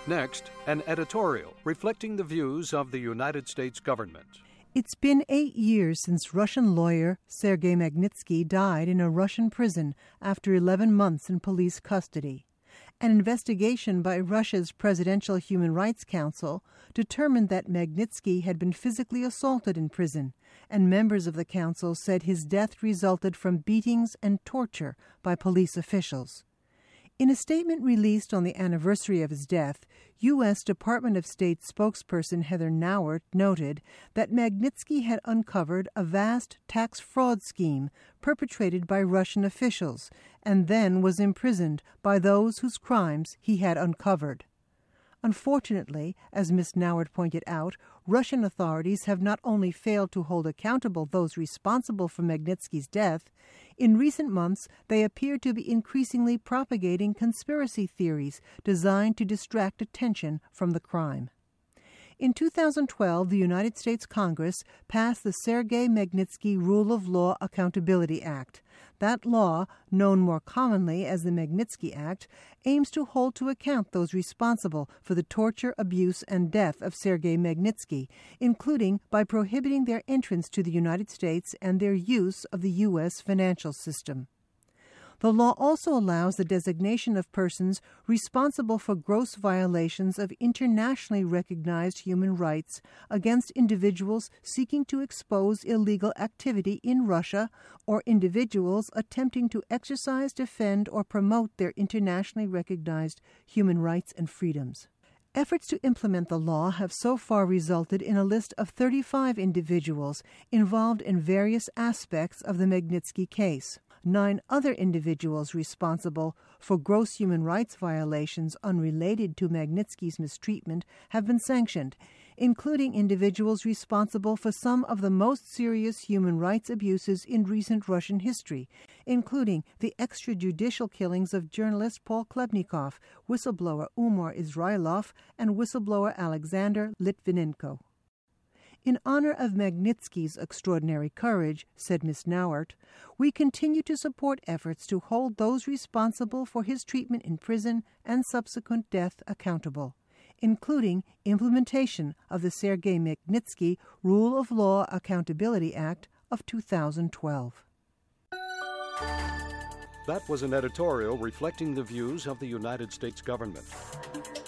Next, an editorial reflecting the views of the United States government. It's been 8 years since Russian lawyer Sergei Magnitsky died in a Russian prison after 11 months in police custody. An investigation by Russia's Presidential Human Rights Council determined that Magnitsky had been physically assaulted in prison, and members of the council said his death resulted from beatings and torture by police officials. In a statement released on the anniversary of his death, U.S. Department of State spokesperson Heather Nauert noted that Magnitsky had uncovered a vast tax fraud scheme perpetrated by Russian officials and then was imprisoned by those whose crimes he had uncovered. Unfortunately, as Ms. Nauert pointed out, Russian authorities have not only failed to hold accountable those responsible for Magnitsky's death, in recent months they appear to be increasingly propagating conspiracy theories designed to distract attention from the crime. In 2012, the United States Congress passed the Sergei Magnitsky Rule of Law Accountability Act. That law, known more commonly as the Magnitsky Act, aims to hold to account those responsible for the torture, abuse, and death of Sergei Magnitsky, including by prohibiting their entrance to the United States and their use of the U.S. financial system. The law also allows the designation of persons responsible for gross violations of internationally recognized human rights against individuals seeking to expose illegal activity in Russia or individuals attempting to exercise, defend, or promote their internationally recognized human rights and freedoms. Efforts to implement the law have so far resulted in a list of 35 individuals involved in various aspects of the Magnitsky case. 9 other individuals responsible for gross human rights violations unrelated to Magnitsky's mistreatment have been sanctioned, including individuals responsible for some of the most serious human rights abuses in recent Russian history, including the extrajudicial killings of journalist Paul Klebnikov, whistleblower Umar Israilov, and whistleblower Alexander Litvinenko. In honor of Magnitsky's extraordinary courage, said Ms. Nauert, we continue to support efforts to hold those responsible for his treatment in prison and subsequent death accountable, including implementation of the Sergei Magnitsky Rule of Law Accountability Act of 2012. That was an editorial reflecting the views of the United States government.